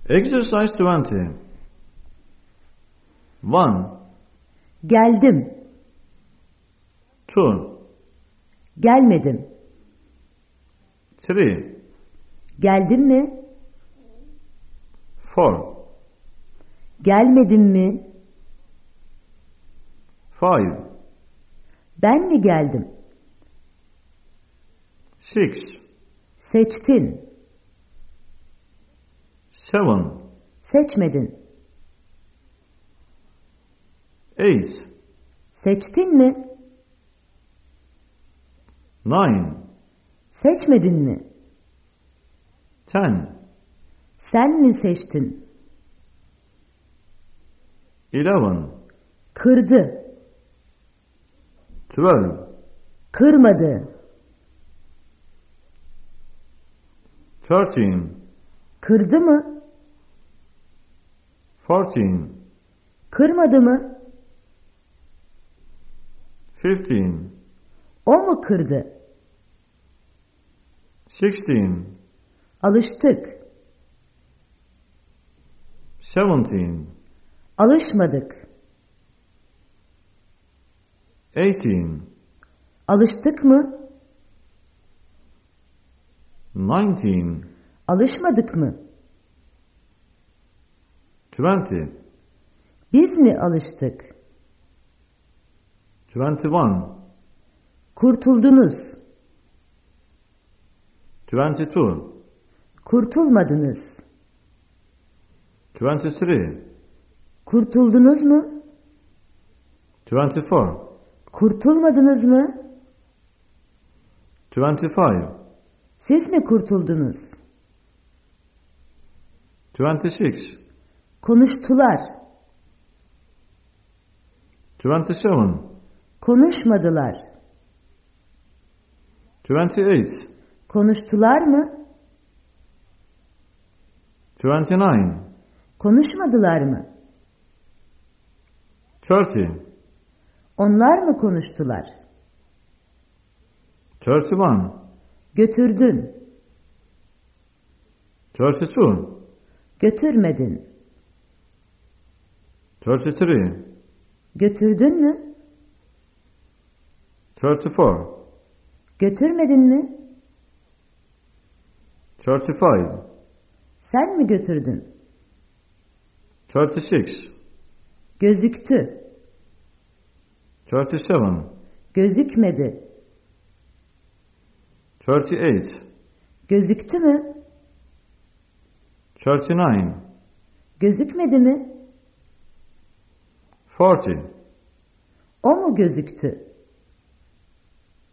Exercise 20. 1, Geldim, 2, gelmedim. 3, Geldim mi? 4, Gelmedim mi? 5, Ben mi geldim? 6, Seçtin, 7, seçmedin. 8, Seçtin mi? 9, Seçmedin mi? 10, Sen mi seçtin? 11, Kırdı, 12, kırmadı. 13, Kırdı mı? 14, Kırmadı mı? 15, O mu kırdı? 16, Alıştık, 17, alışmadık. 18, Alıştık mı? 19, Alışmadık mı? 20, Biz mi alıştık? 21, Kurtuldunuz, 22, kurtulmadınız. 23, Kurtuldunuz mu? 24, Kurtulmadınız mı? 25, Siz mi kurtuldunuz? 26, Konuştular, 27, konuşmadılar. 28, Konuştular mı? 29, Konuşmadılar mı? 30, Onlar mı konuştular? 31, Götürdün, 32, götürmedin. 33, Götürdün mü? 34, Götürmedin mi? 35, Sen mi götürdün? 36, Gözüktü, 37, gözükmedi. 38, Gözüktü mü? 39, Gözükmedi mi? 40, O mu gözüktü?